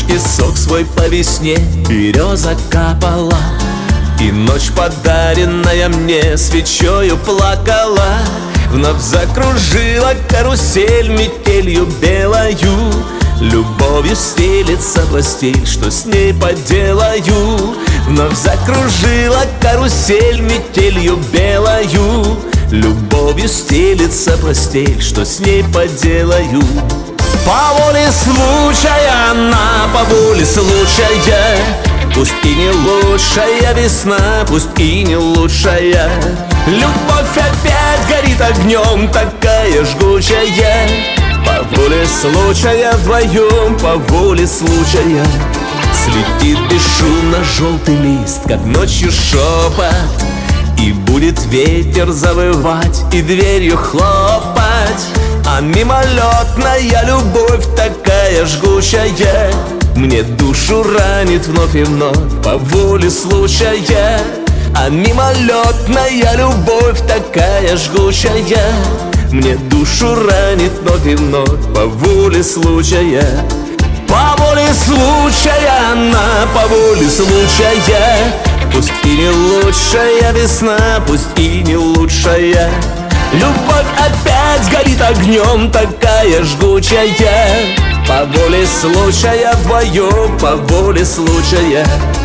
ладошке сок свой по весне береза капала, и ночь, подаренная мне, свечою плакала. Вновь закружила карусель метелью белою, любовью стелится постель, что с ней поделаю? Вновь закружила карусель метелью белою, любовью стелится постель, что с ней поделаю? По воле случая, она по воле случая, пусть и не лучшая весна, пусть и не лучшая. Любовь опять горит огнем, такая жгучая. По воле случая вдвоем, по воле случая. Слетит бесшумно желтый лист, как ночью шепот, и будет ветер завывать и дверью хлопать. А мимолетная любовь такая жгучая мне душу ранит вновь и вновь по воле случая. А мимолетная любовь такая жгучая мне душу ранит вновь и вновь по воле случая. По воле случая, она по воле случая, пусть и не лучшая весна, пусть и не лучшая. Любовь опять горит огнем, такая жгучая. По воле случая вдвоем, по воле случая.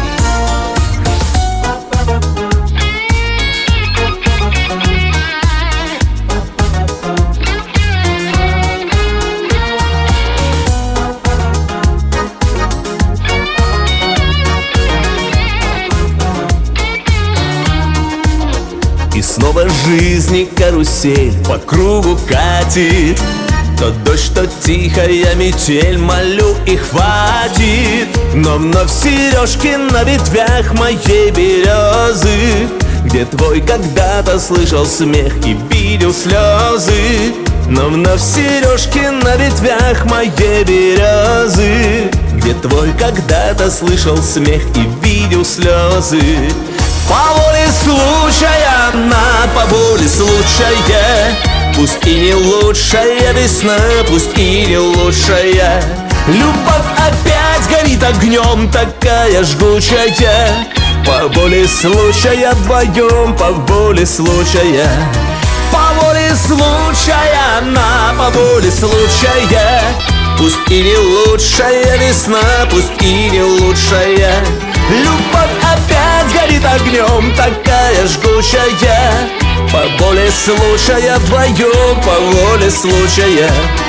И снова жизни карусель по кругу катит. То дождь, то тихая метель, молю и хватит. Но вновь сережки на ветвях моей березы, где твой когда-то слышал смех и видел слезы. Но вновь сережки на ветвях моей березы, где твой когда-то слышал смех и видел слезы. По воле случая, она по воле случая, пусть и не лучшая весна, пусть и не лучшая. Любовь опять горит огнем, такая жгучая. По воле случая вдвоем, по воле случая. По воле случая, она по воле случая, пусть и не лучшая весна, пусть и не лучшая. Любовь опять горит огнем, такая жгучая. По воле случая вдвоем, по воле случая.